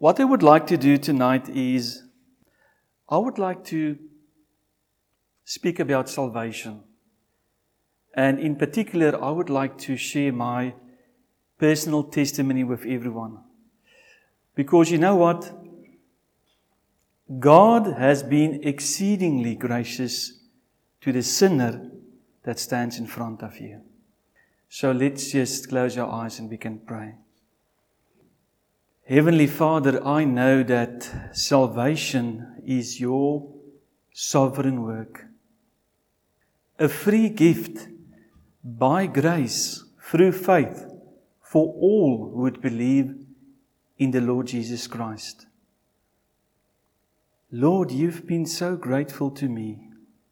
What I would like to do tonight is, I would like to speak about salvation. And in particular, I would like to share my personal testimony with everyone. Because you know what? God has been exceedingly gracious to the sinner that stands in front of you. So let's just close our eyes and we can pray. Heavenly Father, I know that salvation is your sovereign work. A free gift by grace through faith for all who would believe in the Lord Jesus Christ. Lord, you've been so grateful to me.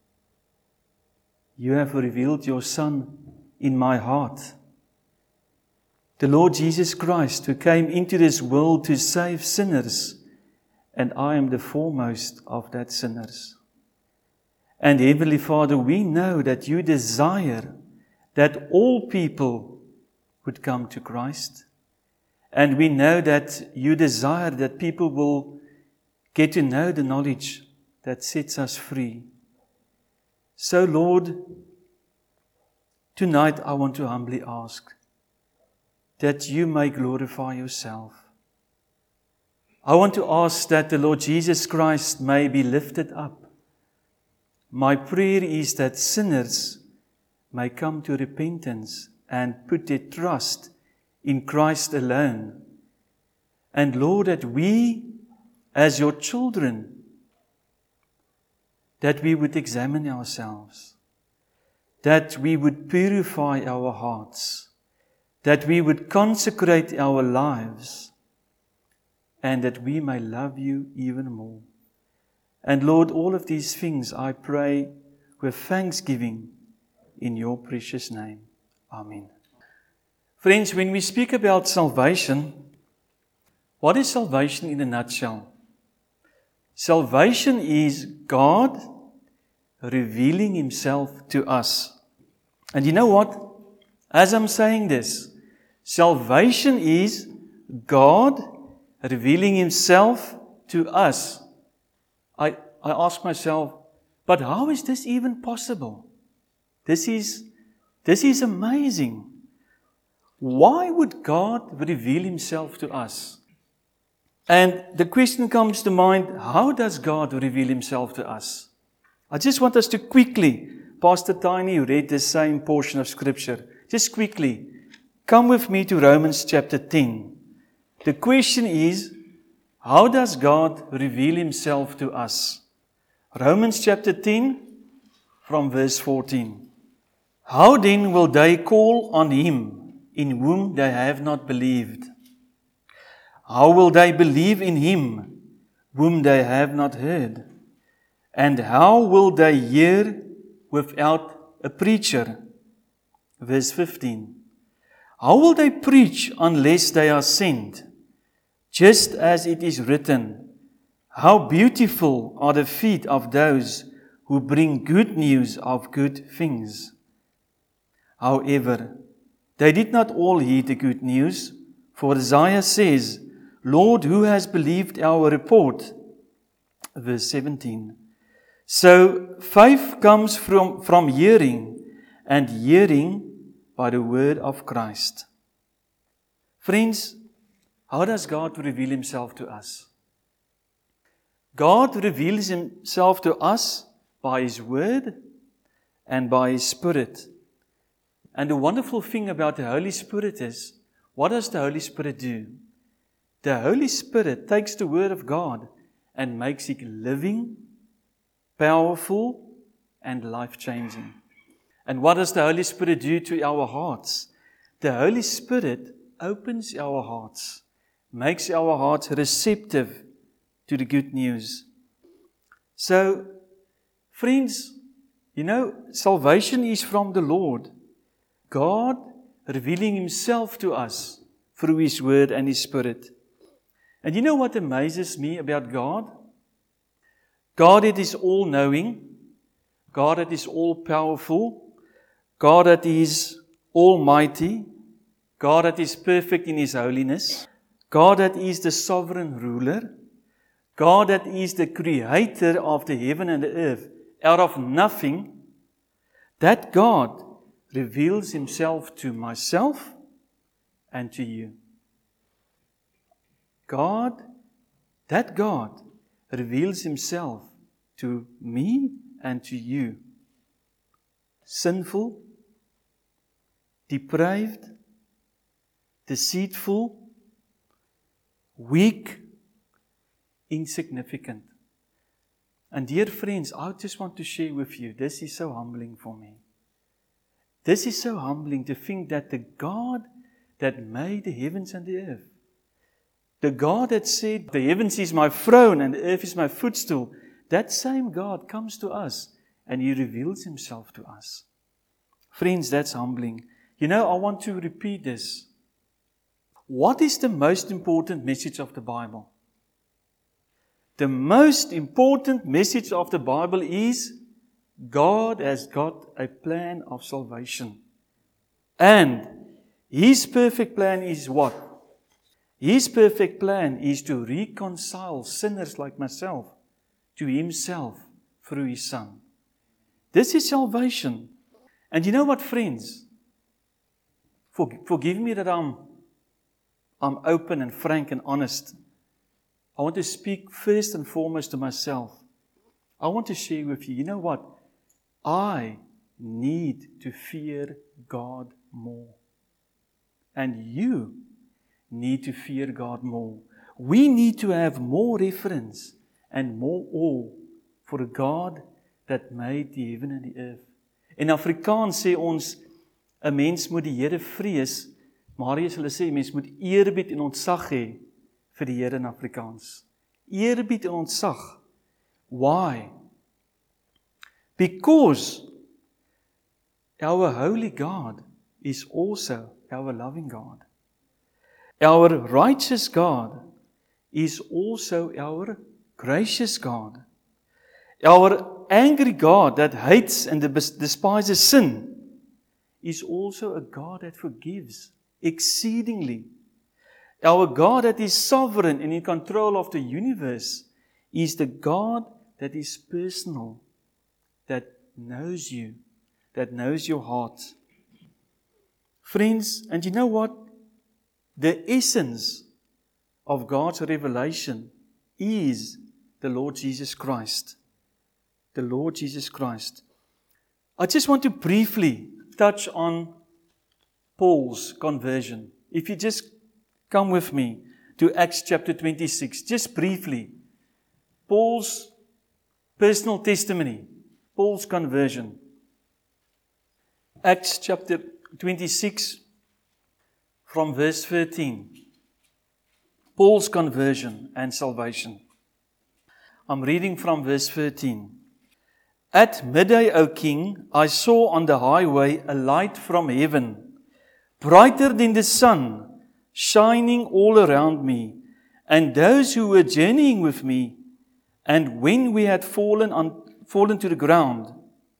You have revealed your Son in my heart. The Lord Jesus Christ, who came into this world to save sinners, and I am the foremost of that sinners. And Heavenly Father, we know that you desire that all people would come to Christ. And we know that you desire that people will get to know the knowledge that sets us free. So Lord, tonight I want to humbly ask that you may glorify yourself. I want to ask that the Lord Jesus Christ may be lifted up. My prayer is that sinners may come to repentance and put their trust in Christ alone. And Lord, that we, as your children, that we would examine ourselves, that we would purify our hearts, that we would consecrate our lives, and that we may love you even more. And Lord, all of these things I pray with thanksgiving in your precious name. Amen. Friends, when we speak about salvation, what is salvation in a nutshell? Salvation is God revealing Himself to us. And you know what? As I'm saying this, salvation is God revealing Himself to us. I ask myself, but how is this even possible? This is amazing. Why would God reveal Himself to us? And the question comes to mind, how does God reveal Himself to us? I just want us to quickly, Pastor Tiny read the same portion of Scripture. Just quickly, come with me to Romans chapter 10. The question is, how does God reveal Himself to us? Romans chapter 10, from verse 14. How then will they call on Him in whom they have not believed? How will they believe in Him whom they have not heard? And how will they hear without a preacher? Verse 15. How will they preach unless they are sent? Just as it is written, how beautiful are the feet of those who bring good news of good things. However, they did not all heed the good news, for Isaiah says, Lord, who has believed our report? Verse 17. So faith comes from hearing, and hearing by the word of Christ. Friends, how does God reveal Himself to us? God reveals Himself to us by His Word and by His Spirit. And the wonderful thing about the Holy Spirit is, what does the Holy Spirit do? The Holy Spirit takes the Word of God and makes it living, powerful, and life-changing. And what does the Holy Spirit do to our hearts? The Holy Spirit opens our hearts, makes our hearts receptive to the good news. So, friends, you know, salvation is from the Lord. God revealing Himself to us through His Word and His Spirit. And you know what amazes me about God? God that is all-knowing, God that is all-powerful, God that is almighty, God that is perfect in His holiness, God that is the sovereign ruler, God that is the creator of the heaven and the earth, out of nothing, that God reveals Himself to myself and to you. That God reveals Himself to me and to you. Sinful, depraved, deceitful, weak, insignificant. And dear friends, I just want to share with you, this is so humbling for me. This is so humbling to think that the God that made the heavens and the earth, the God that said, the heavens is my throne and the earth is my footstool, that same God comes to us and He reveals Himself to us. Friends, that's humbling. You know, I want to repeat this. What is the most important message of the Bible? The most important message of the Bible is God has got a plan of salvation. And His perfect plan is what? His perfect plan is to reconcile sinners like myself to Himself through His Son. This is salvation. And you know what, friends? Forgive me that I'm open and frank and honest. I want to speak first and foremost to myself. I want to share with you, you know what? I need to fear God more. And you need to fear God more. We need to have more reverence and more awe for a God that made die heaven en die earth. In Afrikaans sê ons, 'n mens moet die Here vrees, Marius hulle sê, mens moet eerbied en ontzag hê vir die Here in Afrikaans. Eerbied en ontzag. Why? Because our holy God is also our loving God. Our righteous God is also our gracious God. Our angry God that hates and despises sin is also a God that forgives exceedingly. Our God that is sovereign and in control of the universe is the God that is personal, that knows you, that knows your heart. Friends, and you know what? The essence of God's revelation is the Lord Jesus Christ. The Lord Jesus Christ. I just want to briefly touch on Paul's conversion. If you just come with me to Acts chapter 26, just briefly. Paul's personal testimony, Paul's conversion. Acts chapter 26 from verse 13. Paul's conversion and salvation. I'm reading from verse 13. At midday, O king, I saw on the highway a light from heaven, brighter than the sun, shining all around me, and those who were journeying with me. And when we had fallen to the ground,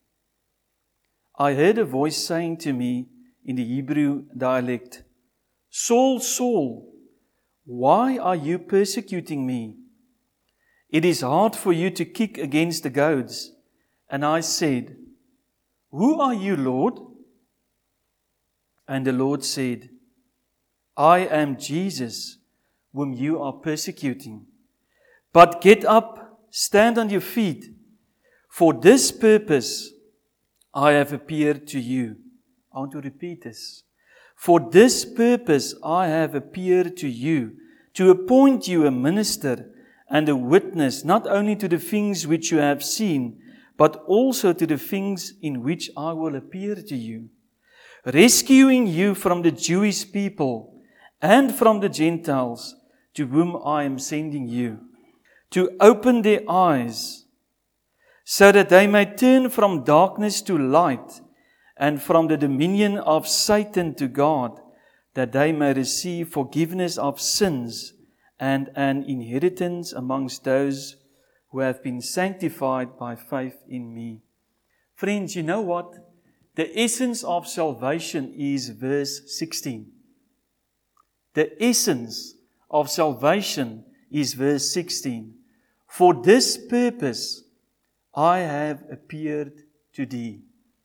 I heard a voice saying to me in the Hebrew dialect, Saul, Saul, why are you persecuting me? It is hard for you to kick against the goads. And I said, Who are you, Lord? And the Lord said, I am Jesus, whom you are persecuting. But get up, stand on your feet. For this purpose I have appeared to you. I want to repeat this. For this purpose I have appeared to you, to appoint you a minister and a witness, not only to the things which you have seen, but also to the things in which I will appear to you, rescuing you from the Jewish people and from the Gentiles to whom I am sending you, to open their eyes, so that they may turn from darkness to light and from the dominion of Satan to God, that they may receive forgiveness of sins and an inheritance amongst those who have been sanctified by faith in me. Friends, you know what? The essence of salvation is verse 16. The essence of salvation is verse 16. For this purpose I have appeared to thee.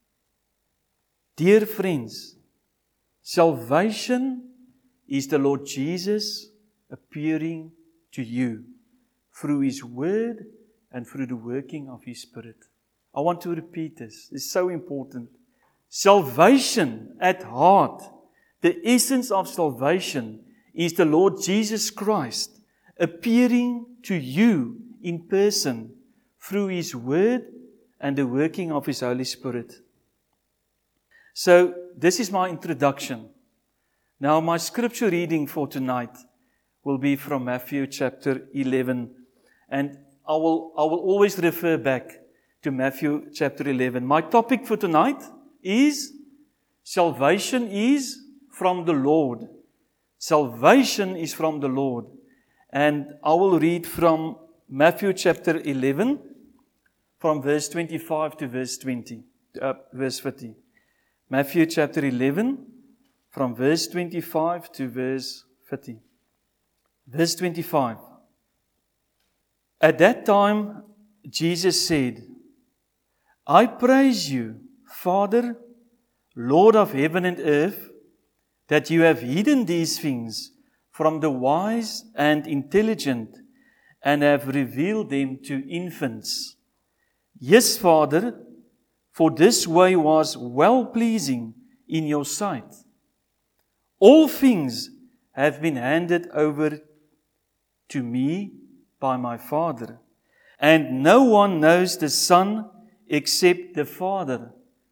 Dear friends, salvation is the Lord Jesus appearing to you through His Word and through the working of His Spirit. I want to repeat this. It's so important. Salvation at heart, the essence of salvation is the Lord Jesus Christ appearing to you in person through His Word and the working of His Holy Spirit. So, this is my introduction. Now, my scripture reading for tonight will be from Matthew chapter 11. And I will always refer back to Matthew chapter 11. My topic for tonight is salvation is from the Lord. Salvation is from the Lord. And I will read from Matthew chapter 11, from verse 25 to verse 30. Matthew chapter 11, from verse 25 to verse 30. Verse 25. At that time, Jesus said, I praise you, Father, Lord of heaven and earth, that you have hidden these things from the wise and intelligent and have revealed them to infants. Yes, Father, for this way was well-pleasing in your sight. All things have been handed over to me by my Father, and no one knows the Son except the Father,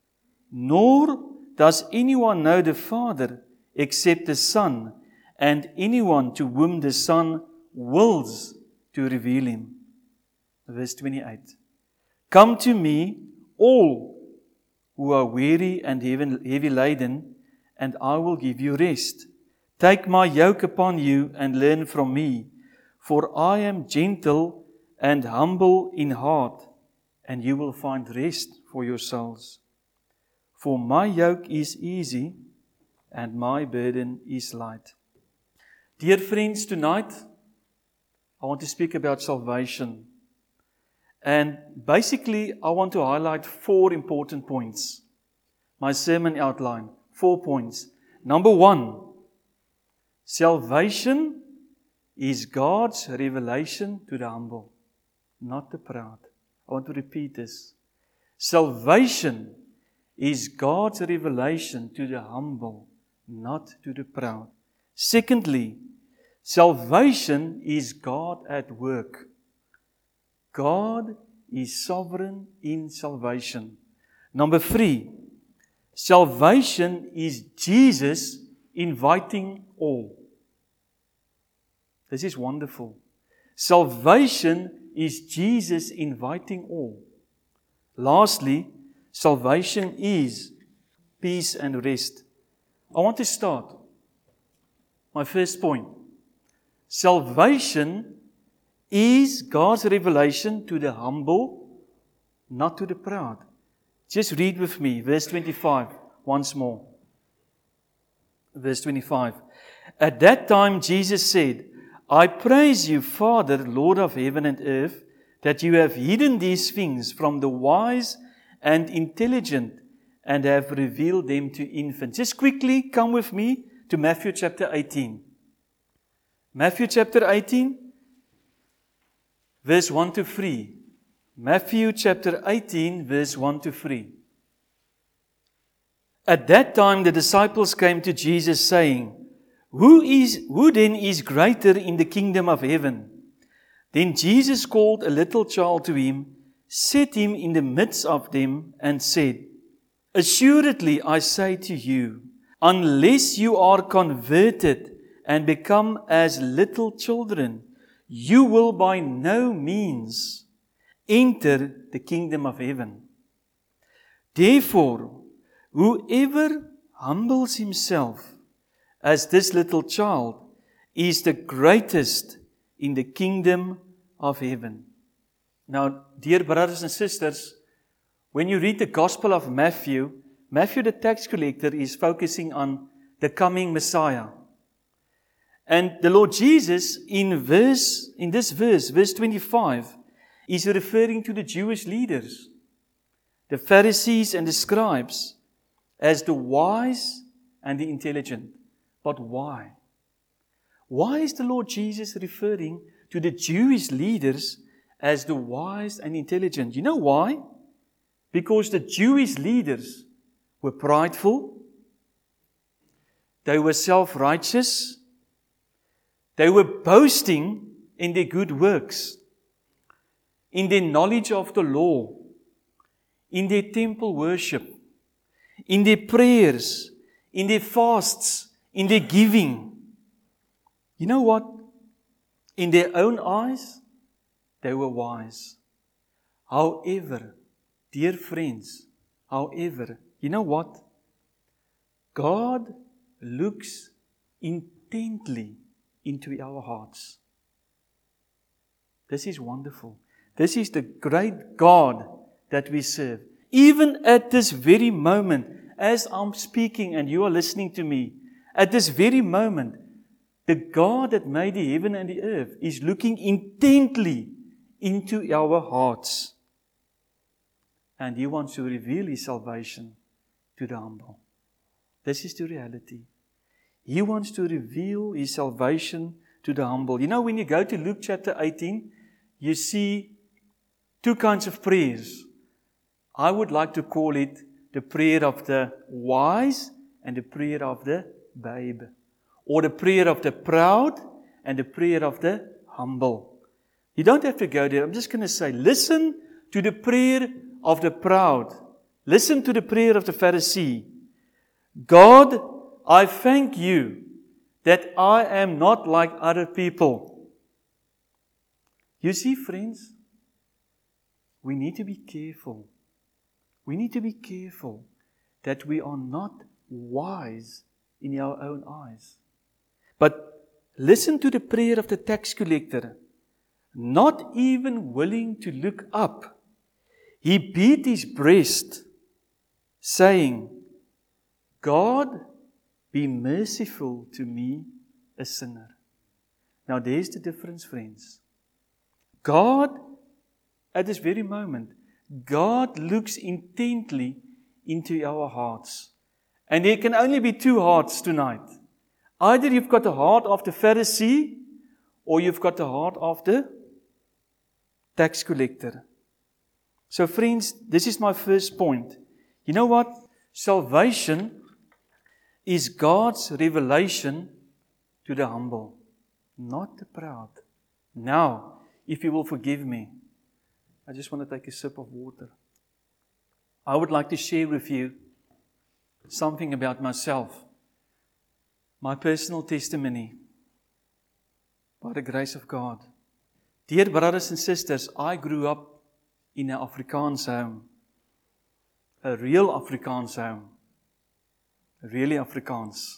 nor does anyone know the Father except the Son, and anyone to whom the Son wills to reveal Him. Verse 28. Come to me, all who are weary and heavy laden, and I will give you rest. Take my yoke upon you and learn from me, for I am gentle and humble in heart, and you will find rest for your souls. For my yoke is easy, and my burden is light. Dear friends, tonight I want to speak about salvation. And basically, I want to highlight 4 important points. My sermon outline, 4 points. Number 1, salvation is God's revelation to the humble, not the proud. I want to repeat this. Salvation is God's revelation to the humble, not to the proud. Secondly, salvation is God at work. God is sovereign in salvation. Number 3, salvation is Jesus inviting all. This is wonderful. Salvation is Jesus inviting all. Lastly, salvation is peace and rest. I want to start. My first point. Salvation is God's revelation to the humble, not to the proud. Just read with me, verse 25, once more. Verse 25. At that time Jesus said, I praise you, Father, Lord of heaven and earth, that you have hidden these things from the wise and intelligent and have revealed them to infants. Just quickly come with me to Matthew chapter 18. Matthew chapter 18, verse 1 to 3. Matthew chapter 18, verse 1 to 3. At that time the disciples came to Jesus saying, Who then is greater in the kingdom of heaven? Then Jesus called a little child to him, set him in the midst of them, and said, Assuredly I say to you, unless you are converted and become as little children, you will by no means enter the kingdom of heaven. Therefore, whoever humbles himself as this little child is the greatest in the kingdom of heaven. Now, dear brothers and sisters, when you read the Gospel of Matthew, the tax collector is focusing on the coming Messiah. And the Lord Jesus, in this verse, verse 25, is referring to the Jewish leaders, the Pharisees and the scribes, as the wise and the intelligent. But why? Why is the Lord Jesus referring to the Jewish leaders as the wise and intelligent? You know why? Because the Jewish leaders were prideful, they were self-righteous, they were boasting in their good works, in their knowledge of the law, in their temple worship, in their prayers, in their fasts, in their giving. You know what? In their own eyes, they were wise. However, dear friends, you know what? God looks intently into our hearts. This is wonderful. This is the great God that we serve. Even at this very moment, as I'm speaking and you are listening to me, at this very moment, the God that made the heaven and the earth is looking intently into our hearts. And He wants to reveal His salvation to the humble. This is the reality. He wants to reveal His salvation to the humble. You know, when you go to Luke chapter 18, you see two kinds of prayers. I would like to call it the prayer of the wise and the prayer of the babe. Or the prayer of the proud and the prayer of the humble. You don't have to go there. I'm just going to say, listen to the prayer of the proud. Listen to the prayer of the Pharisee. God, I thank you that I am not like other people. You see, friends, we need to be careful. We need to be careful that we are not wise in our own eyes. But listen to the prayer of the tax collector. Not even willing to look up, he beat his breast, saying, God, be merciful to me, a sinner. Now there's the difference, friends. God, at this very moment, God looks intently into our hearts. And there can only be two hearts tonight. Either you've got the heart of the Pharisee, or you've got the heart of the tax collector. So friends, this is my first point. You know what? Salvation is God's revelation to the humble, not the proud. Now, if you will forgive me, I just want to take a sip of water. I would like to share with you something about myself, my personal testimony, by the grace of God. Dear brothers and sisters, I grew up in an Afrikaans home, a real Afrikaans home, really Afrikaans.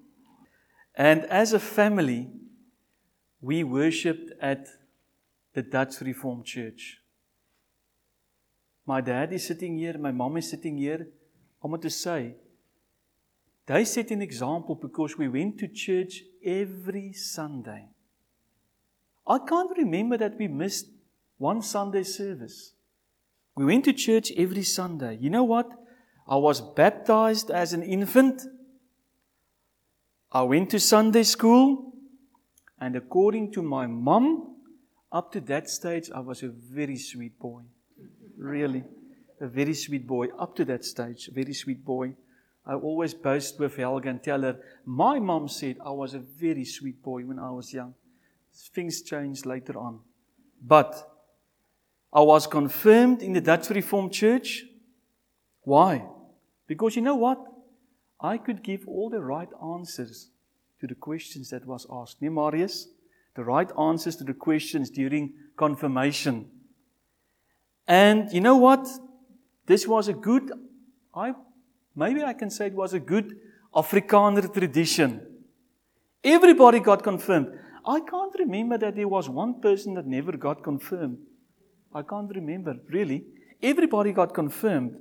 And as a family, we worshipped at the Dutch Reformed Church. My dad is sitting here, my mom is sitting here. I want to say, they set an example because we went to church every Sunday. I can't remember that we missed one Sunday service. We went to church every Sunday. You know what? I was baptized as an infant. I went to Sunday school. And according to my mom, up to that stage, I was a very sweet boy. Really, a very sweet boy. Up to that stage, a very sweet boy. I always boast with Helga and tell her, my mom said I was a very sweet boy when I was young. Things changed later on. But I was confirmed in the Dutch Reformed Church. Why? Because you know what? I could give all the right answers to the questions that was asked. Ne, Marius? The right answers to the questions during confirmation. And you know what? This was a good, maybe I can say it was a good Afrikaner tradition. Everybody got confirmed. I can't remember that there was one person that never got confirmed. I can't remember, really. Everybody got confirmed.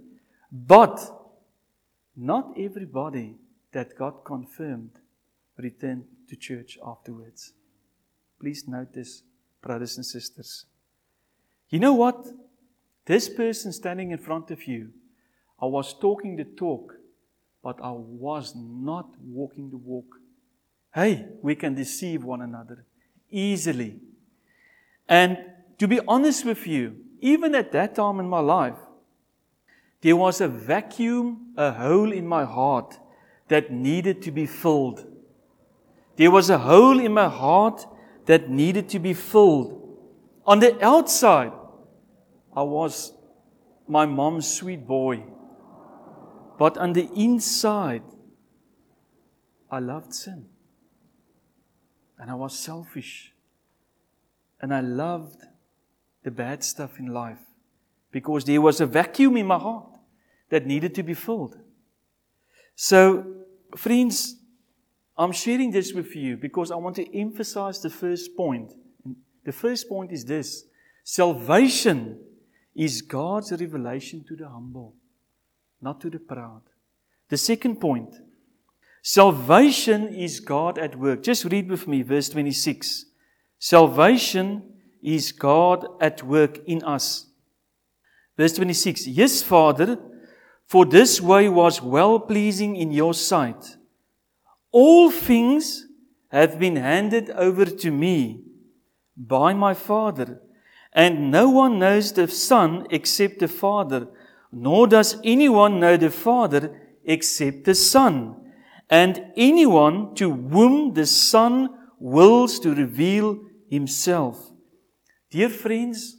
But not everybody that got confirmed returned to church afterwards. Please note this, brothers and sisters. You know what? This person standing in front of you, I was talking the talk, but I was not walking the walk. Hey, we can deceive one another easily. And to be honest with you, even at that time in my life, there was a vacuum, a hole in my heart that needed to be filled. There was a hole in my heart that needed to be filled. On the outside, I was my mom's sweet boy. But on the inside, I loved sin. And I was selfish. And I loved the bad stuff in life. Because there was a vacuum in my heart that needed to be filled. So, friends, I'm sharing this with you because I want to emphasize the first point. The first point is this. Salvation is God's revelation to the humble, not to the proud. The second point. Salvation is God at work. Just read with me verse 26. Salvation is God at work in us. Verse 26. Yes, Father, for this way was well-pleasing in your sight. All things have been handed over to me by my Father, and no one knows the Son except the Father, nor does anyone know the Father except the Son, and anyone to whom the Son wills to reveal Himself. Dear friends,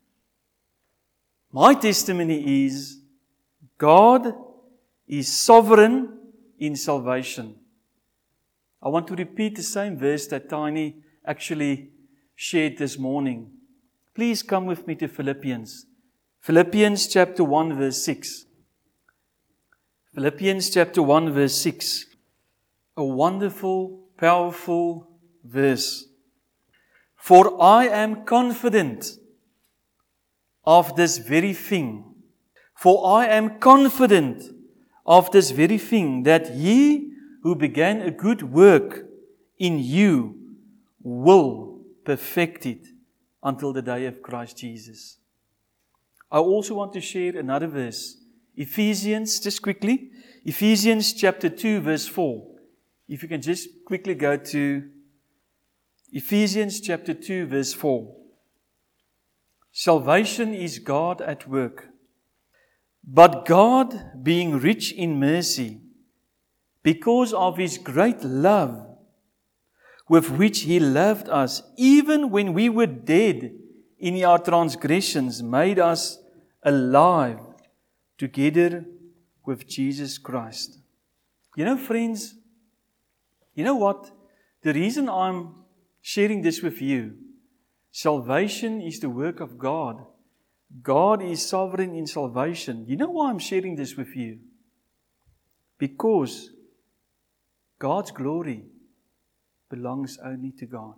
my testimony is God is sovereign in salvation. I want to repeat the same verse that Tiny actually shared this morning. Please come with me to Philippians. Philippians chapter 1 verse 6. Philippians chapter 1 verse 6. A wonderful, powerful verse. For I am confident of this very thing. For I am confident of this very thing, that He who began a good work in you will perfect it until the day of Christ Jesus. I also want to share another verse. Ephesians, just quickly. Ephesians chapter 2 verse 4. If you can just quickly go to Ephesians chapter 2 verse 4. Salvation is God at work. But God, being rich in mercy, because of His great love with which He loved us, even when we were dead in our transgressions, made us alive together with Jesus Christ. You know, friends, you know what? The reason I'm sharing this with you, salvation is the work of God. God is sovereign in salvation. You know why I'm sharing this with you? Because God's glory belongs only to God.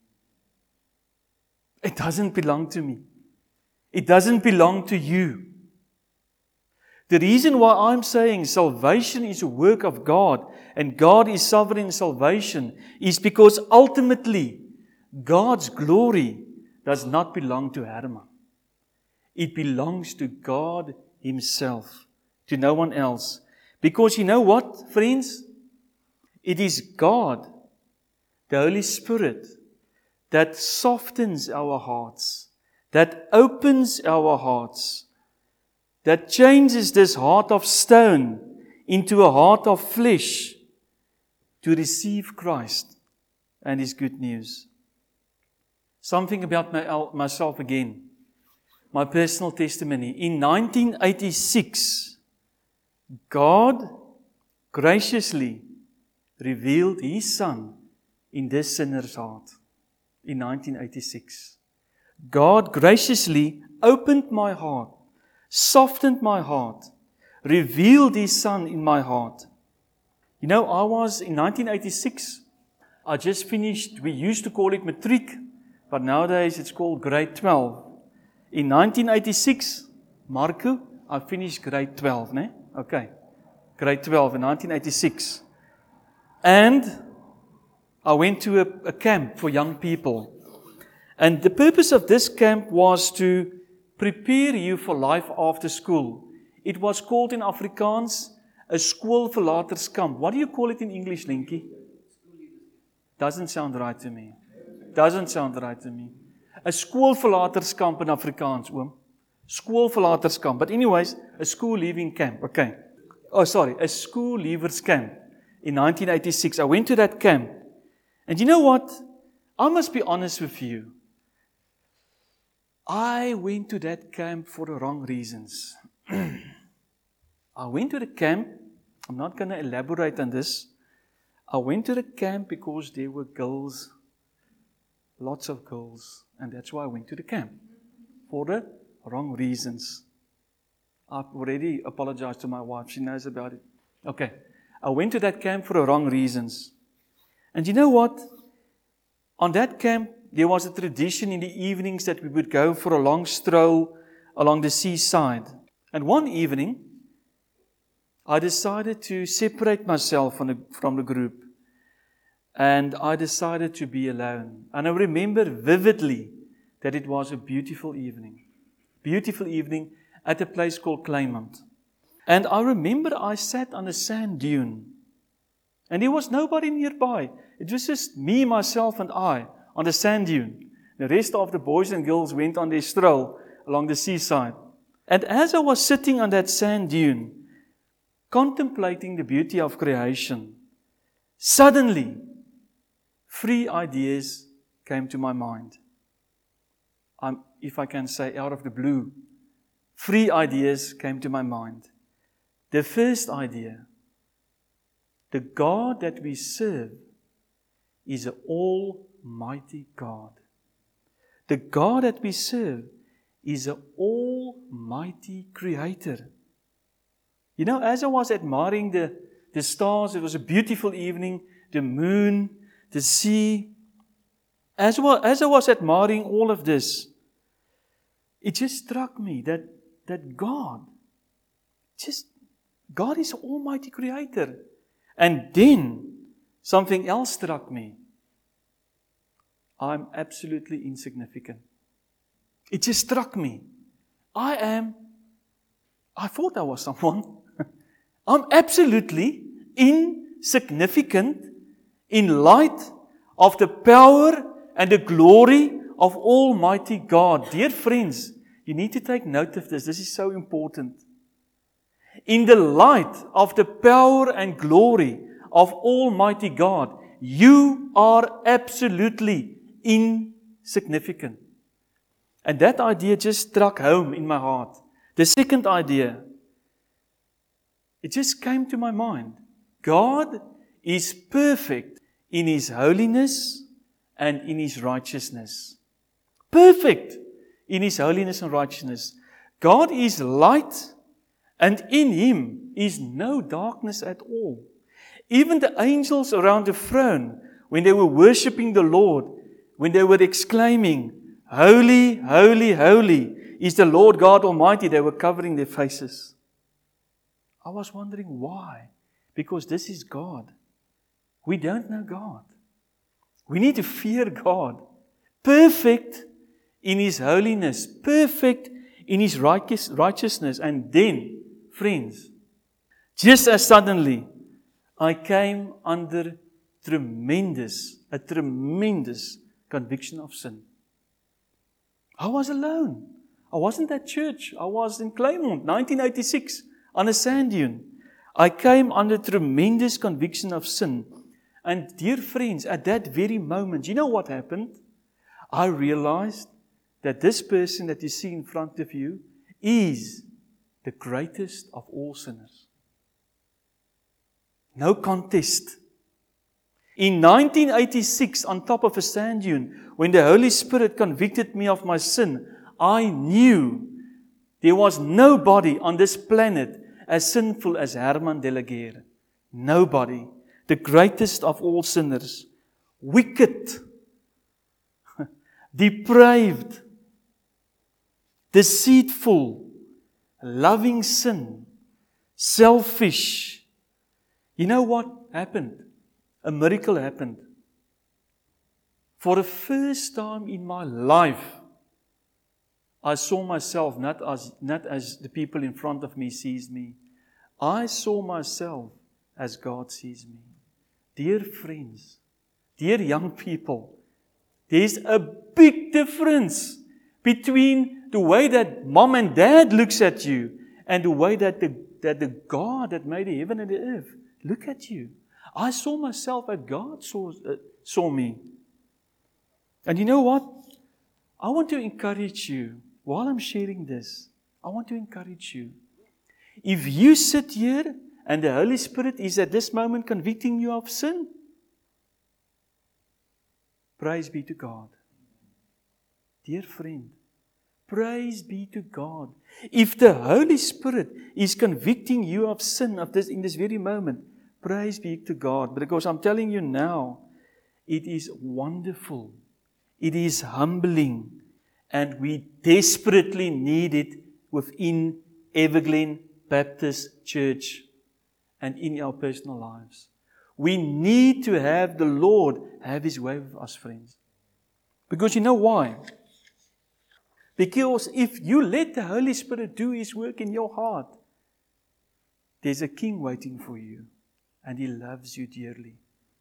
It doesn't belong to me. It doesn't belong to you. The reason why I'm saying salvation is a work of God and God is sovereign in salvation is because ultimately God's glory does not belong to Herman. It belongs to God Himself, to no one else. Because you know what, friends? It is God, the Holy Spirit, that softens our hearts, that opens our hearts, that changes this heart of stone into a heart of flesh to receive Christ and His good news. Something about myself again. My personal testimony. In 1986, God graciously revealed His Son in this sinner's heart. In 1986. God graciously opened my heart, softened my heart, revealed His Son in my heart. You know, I was in 1986, I just finished, we used to call it matric, but nowadays it's called grade 12. In 1986, Marco, I finished grade 12, né? Okay. Grade 12 in 1986. And I went to a camp for young people. And the purpose of this camp was to prepare you for life after school. It was called in Afrikaans, a skoolverlaterskamp. What do you call it in English, Linky? Doesn't sound right to me. Doesn't sound right to me. A skoolverlaterskamp in Afrikaans, oom. Skoolverlaterskamp. But anyways, a school leaving camp. Okay. Oh, sorry. A school leavers camp in 1986. I went to that camp. And you know what? I must be honest with you. I went to that camp for the wrong reasons. I went to the camp. I'm not going to elaborate on this. I went to the camp because there were girls. Lots of girls. And that's why I went to the camp. For the wrong reasons. I've already apologized to my wife. She knows about it. Okay. I went to that camp for the wrong reasons. And you know what? On that camp, there was a tradition in the evenings that we would go for a long stroll along the seaside. And one evening, I decided to separate myself from the group. And I decided to be alone. And I remember vividly that it was a beautiful evening. Beautiful evening at a place called Claymont. And I remember I sat on a sand dune. And there was nobody nearby. It was just me, myself, and I on the sand dune. The rest of the boys and girls went on their stroll along the seaside. And as I was sitting on that sand dune, contemplating the beauty of creation, suddenly, 3 ideas came to my mind. If I can say out of the blue, 3 ideas came to my mind. The first idea, the God that we serve is an almighty God. The God that we serve is an almighty creator. You know, as I was admiring the stars, it was a beautiful evening, the moon, the sea. As I was admiring all of this, it just struck me that God is an almighty creator. And then something else struck me. I'm absolutely insignificant. It just struck me. I thought I was someone. I'm absolutely insignificant in light of the power and the glory of Almighty God. Dear friends, you need to take note of this. This is so important. In the light of the power and glory of Almighty God, you are absolutely insignificant. And that idea just struck home in my heart. The second idea, it just came to my mind. God is perfect in His holiness and in His righteousness. Perfect in His holiness and righteousness. God is light, and in Him is no darkness at all. Even the angels around the throne, when they were worshipping the Lord, when they were exclaiming, "Holy, holy, holy is the Lord God Almighty," they were covering their faces. I was wondering why. Because this is God. We don't know God. We need to fear God. Perfect in His holiness. Perfect in His righteousness. And then, friends, just as suddenly, I came under a tremendous conviction of sin. I was alone. I wasn't at church. I was in Claymont, 1986, on a sand dune. I came under tremendous conviction of sin. And dear friends, at that very moment, you know what happened? I realized that this person that you see in front of you is the greatest of all sinners. No contest. In 1986, on top of a sand dune, when the Holy Spirit convicted me of my sin, I knew there was nobody on this planet as sinful as Herman de la Guerre. Nobody. The greatest of all sinners. Wicked. Depraved. Deceitful. Loving sin. Selfish. You know what happened? A miracle happened. For the first time in my life, I saw myself not as the people in front of me sees me. I saw myself as God sees me. Dear friends, dear young people, there's a big difference between the way that mom and dad looks at you and the way that the God that made the heaven and the earth look at you. I saw myself as God saw me. And you know what? I want to encourage you, while I'm sharing this, I want to encourage you. If you sit here and the Holy Spirit is at this moment convicting you of sin, praise be to God. Dear friend, praise be to God. If the Holy Spirit is convicting you of sin in this very moment, praise be to God. Because I'm telling you now, it is wonderful. It is humbling. And we desperately need it within Everglen Baptist Church and in our personal lives. We need to have the Lord have His way with us, friends. Because you know why? Because if you let the Holy Spirit do His work in your heart, there's a King waiting for you. And He loves you dearly.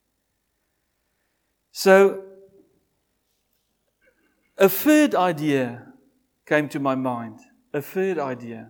So, a third idea came to my mind. A third idea.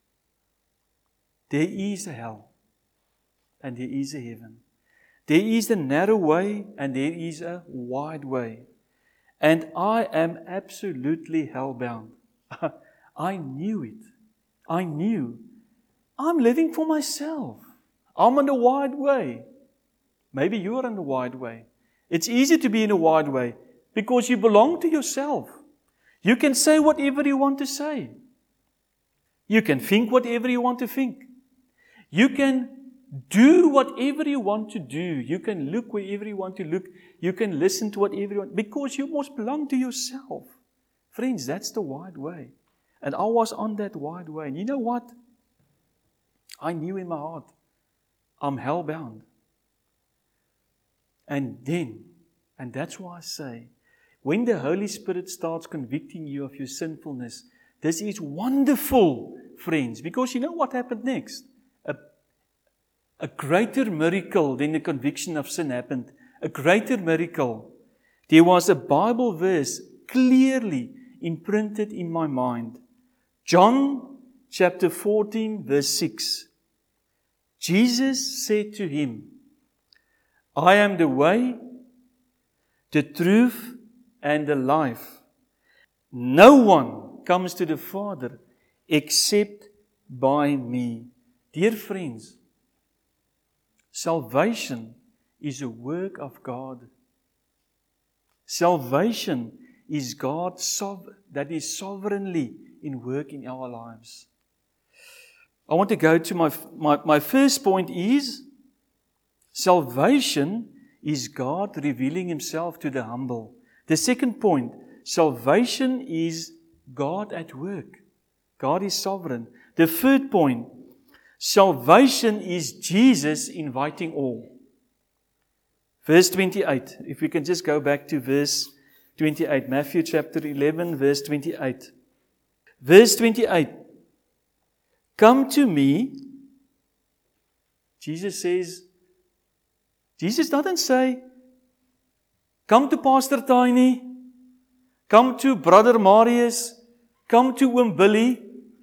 There is a hell. And there is a heaven. There is a narrow way and there is a wide way. And I am absolutely hellbound. I knew it. I knew. I'm living for myself. I'm on the wide way. Maybe you're on the wide way. It's easy to be in a wide way because you belong to yourself. You can say whatever you want to say. You can think whatever you want to think. You can do whatever you want to do. You can look wherever you want to look. You can listen to whatever you want because you must belong to yourself. Friends, that's the wide way. And I was on that wide way. And you know what? I knew in my heart, I'm hellbound. And that's why I say, when the Holy Spirit starts convicting you of your sinfulness, this is wonderful, friends. Because you know what happened next? A greater miracle than the conviction of sin happened. A greater miracle. There was a Bible verse clearly imprinted in my mind. John chapter 14 verse 6. Jesus said to him, I am the way, the truth, and the life. No one comes to the Father except by me. Dear friends, salvation is a work of God. Salvation is God that is sovereignly in work in our lives. I want to go to my first point is, salvation is God revealing Himself to the humble. The second point, salvation is God at work. God is sovereign. The third point, salvation is Jesus inviting all. Verse 28. If we can just go back to verse 28. Matthew chapter 11, verse 28. Verse 28. Come to me. Jesus doesn't say, come to Pastor Tiny, come to Brother Marius, come to Oom Billy.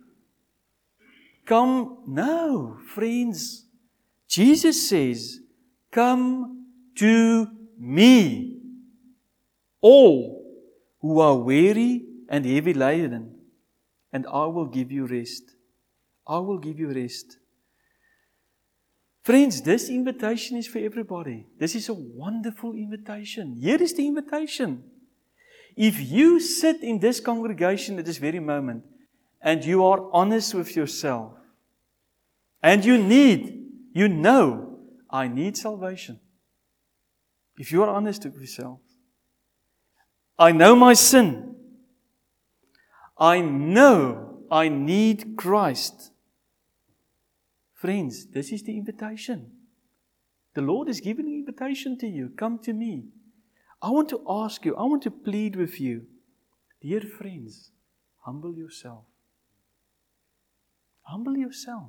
Come, no, friends. Jesus says, come to me, all who are weary and heavy laden, and I will give you rest. I will give you rest. Friends, this invitation is for everybody. This is a wonderful invitation. Here is the invitation. If you sit in this congregation at this very moment, and you are honest with yourself, and you know, I need salvation. If you are honest with yourself, I know my sin. I know I need Christ. Friends, this is the invitation. The Lord is giving an invitation to you. Come to me. I want to ask you, I want to plead with you, dear friends, humble yourself. Humble yourself.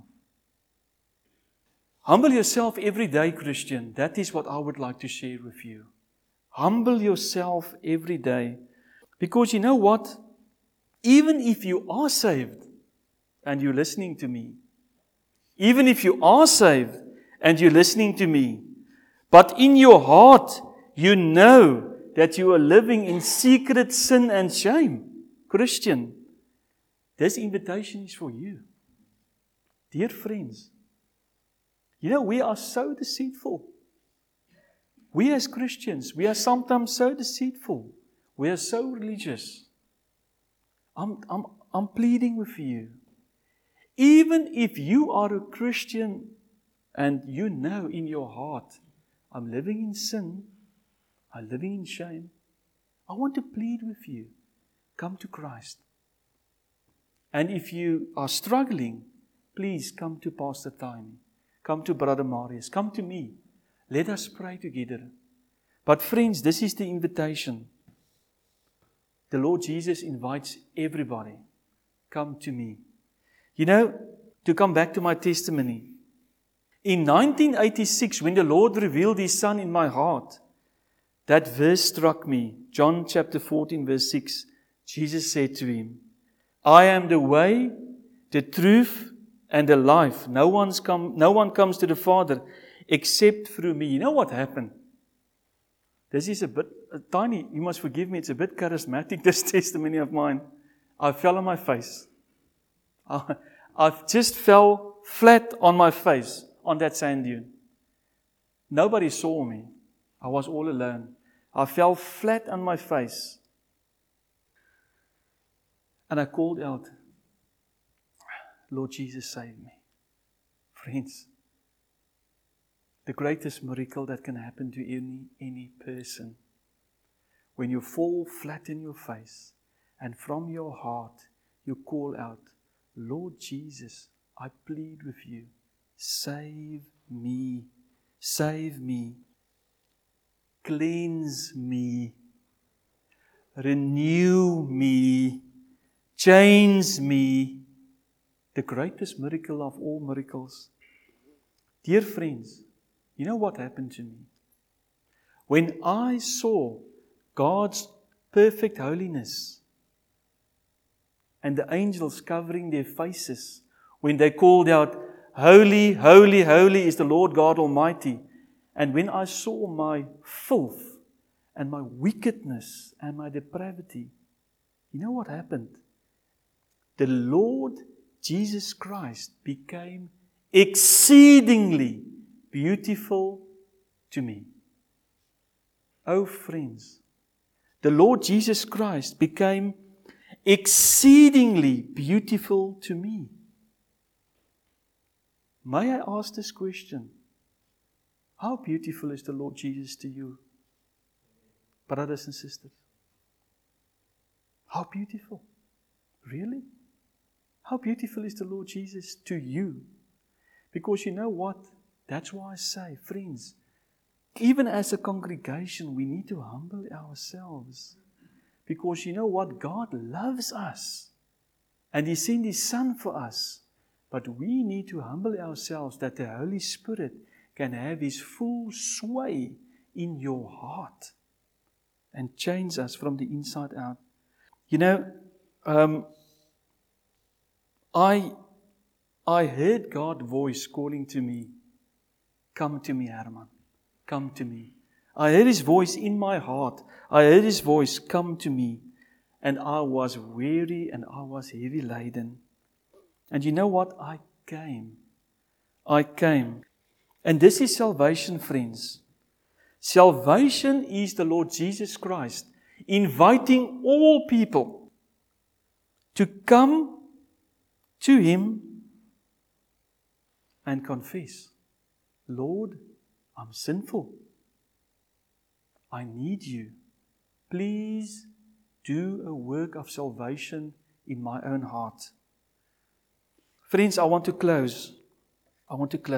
Humble yourself every day, Christian. That is what I would like to share with you. Humble yourself every day. Because you know what? Even if you are saved and you're listening to me, even if you are saved and you're listening to me, but in your heart you know that you are living in secret sin and shame, Christian, this invitation is for you. Dear friends, you know, we are so deceitful. We as Christians, we are sometimes so deceitful. We are so religious. I'm pleading with you. Even if you are a Christian and you know in your heart, I'm living in sin, I'm living in shame, I want to plead with you. Come to Christ. And if you are struggling, please come to Pastor Tiny. Come to Brother Marius. Come to me. Let us pray together. But friends, this is the invitation. The Lord Jesus invites everybody. Come to me. You know, to come back to my testimony. In 1986, when the Lord revealed His Son in my heart, that verse struck me. John chapter 14, verse 6. Jesus said to him, I am the way, the truth, and the life. No one comes to the Father except through me. You know what happened? This is a bit tiny. You must forgive me. It's a bit charismatic, this testimony of mine. I fell on my face. I just fell flat on my face on that sand dune. Nobody saw me. I was all alone. I fell flat on my face. And I called out, Lord Jesus, save me. Friends, the greatest miracle that can happen to any person, when you fall flat in your face and from your heart you call out, Lord Jesus, I plead with you, save me, save me, cleanse me, renew me, change me. The greatest miracle of all miracles. Dear friends, you know what happened to me? When I saw God's perfect holiness and the angels covering their faces when they called out, Holy, holy, holy is the Lord God Almighty. And when I saw my filth and my wickedness and my depravity, you know what happened? The Lord Jesus Christ became exceedingly beautiful to me. Oh friends, the Lord Jesus Christ became exceedingly beautiful to me. May I ask this question? How beautiful is the Lord Jesus to you, brothers and sisters? How beautiful? Really? How beautiful is the Lord Jesus to you? Because you know what? That's why I say, friends, even as a congregation, we need to humble ourselves. Because you know what? God loves us. And He sent His Son for us. But we need to humble ourselves that the Holy Spirit can have His full sway in your heart and change us from the inside out. You know, I heard God's voice calling to me, come to me, Herman, come to me. I heard His voice in my heart. I heard His voice, come to me. And I was weary and I was heavy laden. And you know what? I came. And this is salvation, friends. Salvation is the Lord Jesus Christ inviting all people to come to Him and confess, Lord, I'm sinful. I need you. Please do a work of salvation in my own heart. Friends, I want to close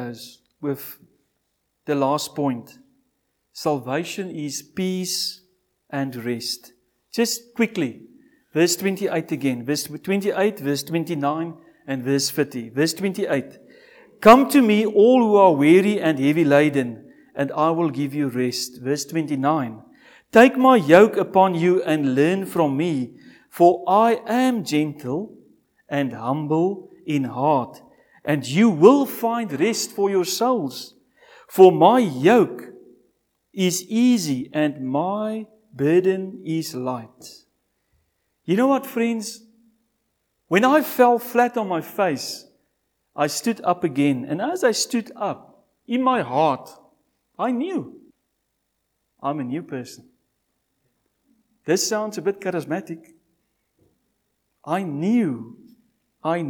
with the last point. Salvation is peace and rest. Just quickly, verse 28 again. Verse 28, verse 29, and verse 30. Verse 28. Come to me, all who are weary and heavy laden, and I will give you rest. Verse 29. Take my yoke upon you and learn from me, for I am gentle and humble in heart, and you will find rest for your souls. For my yoke is easy and my burden is light. You know what, friends? When I fell flat on my face, I stood up again. And as I stood up, in my heart, I knew I'm a new person. This sounds a bit charismatic. I knew I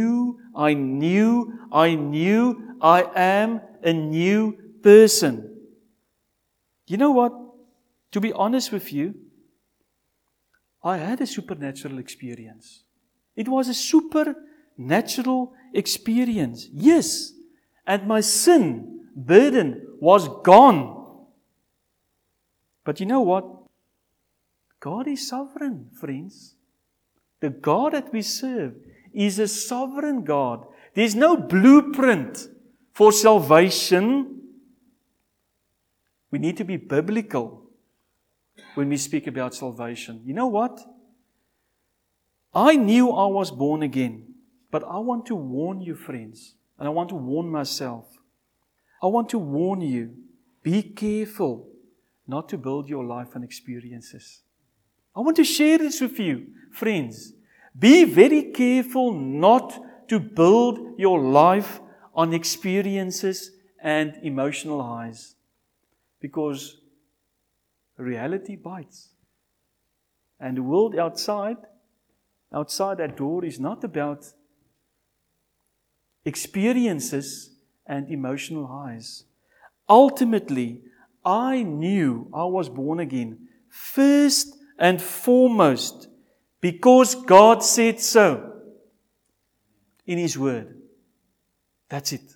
am a new person. You know what? To be honest with you, I had a supernatural experience. It was a supernatural experience. Yes. And my sin burden was gone. But you know what? God is sovereign, friends. The God that we serve is a sovereign God. There's no blueprint for salvation. We need to be biblical when we speak about salvation. You know what? I knew I was born again, but I want to warn you, friends, and I want to warn myself. I want to warn you, be careful not to build your life on experiences. I want to share this with you, friends. Be very careful not to build your life on experiences and emotional highs, because reality bites. And the world outside that door is not about experiences and emotional highs. Ultimately, I knew I was born again, first and foremost, because God said so in His Word. That's it.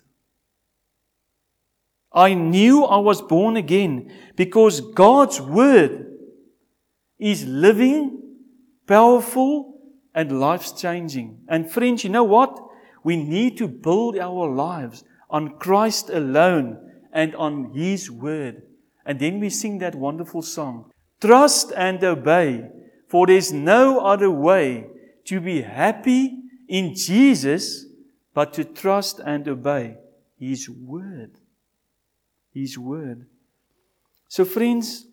I knew I was born again because God's Word is living, powerful, and life-changing. And friends, you know what? We need to build our lives on Christ alone and on His Word. And then we sing that wonderful song, trust and obey, for there's no other way to be happy in Jesus but to trust and obey His Word. His Word. So friends,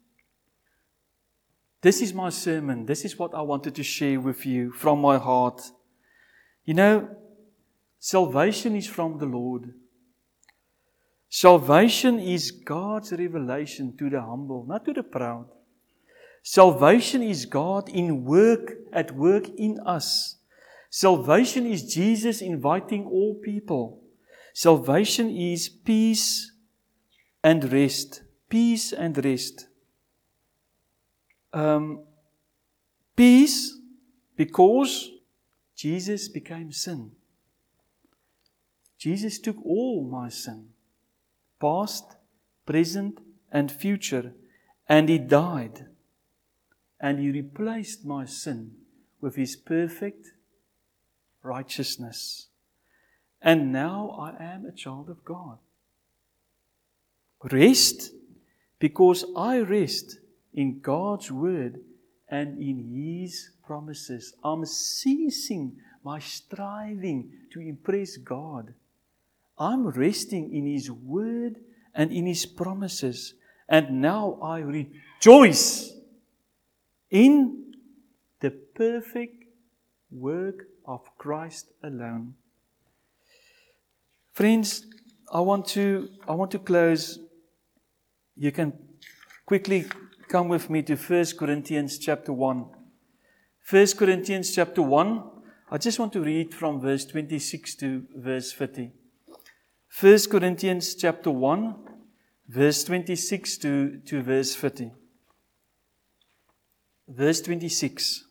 this is my sermon. This is what I wanted to share with you from my heart. You know, salvation is from the Lord. Salvation is God's revelation to the humble, not to the proud. Salvation is God at work in us. Salvation is Jesus inviting all people. Salvation is peace and rest. Peace and rest. Peace because Jesus became sin. Jesus took all my sin, past, present, and future, and He died. And He replaced my sin with His perfect righteousness. And now I am a child of God. Rest because I rest in God's Word and in His promises. I'm ceasing my striving to impress God. I'm resting in His Word and in His promises. And now I rejoice in the perfect work of Christ alone. Friends, I want to close. You can quickly come with me to 1 Corinthians chapter 1. 1 Corinthians chapter 1. I just want to read from verse 26 to verse 30. 1 Corinthians chapter 1, verse 26 to verse 30. Verse 26.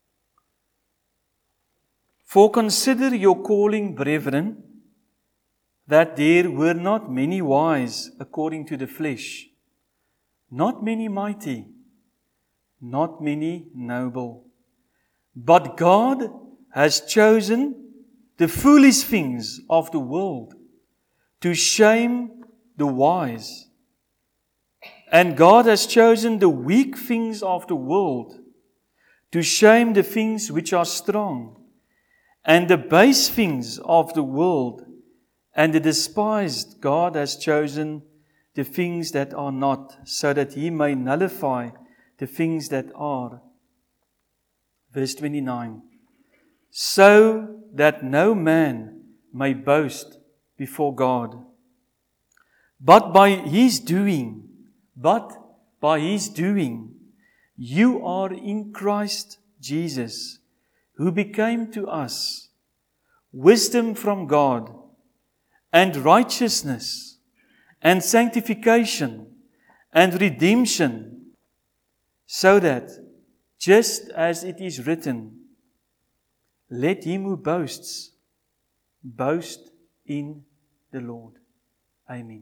For consider your calling, brethren, that there were not many wise according to the flesh, not many mighty, not many noble. But God has chosen the foolish things of the world to shame the wise. And God has chosen the weak things of the world to shame the things which are strong, and the base things of the world, and the despised God has chosen the things that are not, so that He may nullify the things that are. Verse 29. So that no man may boast before God. But by His doing, you are in Christ Jesus, who became to us wisdom from God, and righteousness, and sanctification, and redemption, so that, just as it is written, let him who boasts, boast in the Lord. Amen.